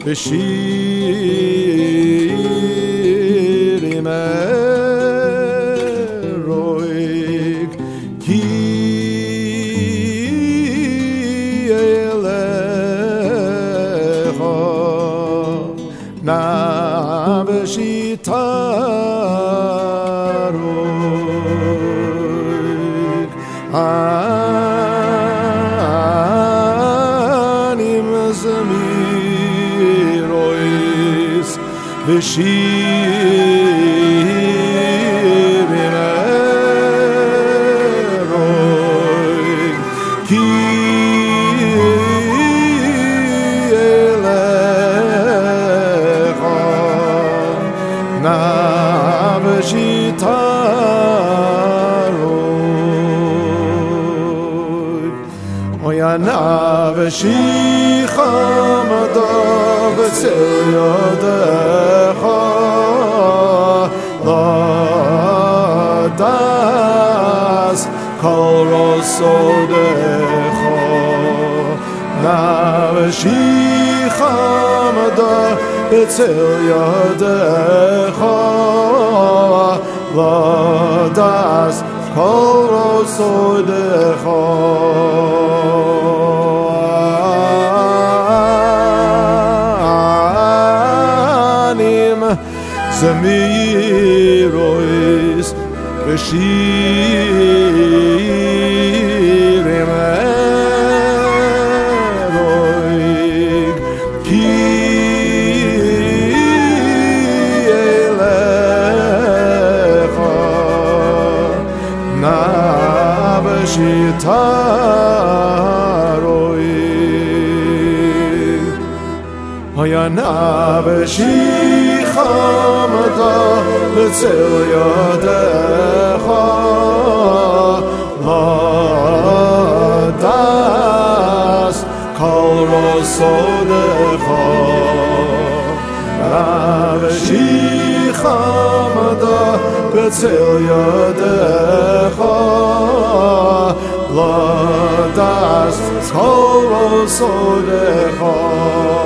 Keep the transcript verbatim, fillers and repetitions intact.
בשיר אמרויק כי אלך נפשי תרויק אני מזמיר אויס בשיר אמרויק כי אלך נפשי תרויק אוי נפשי חמדה בצל ידך לדעת כל רצונך נפשי חמדה בצל ידך לדעת כל רצונך זמיר אויס בשיר אמרויק כי אלך נפשי תרויק אוי נפשי חמדה בצל ידך לדעת כל רצונך נפשי חמדה בצל ידך לדעת כל רצונך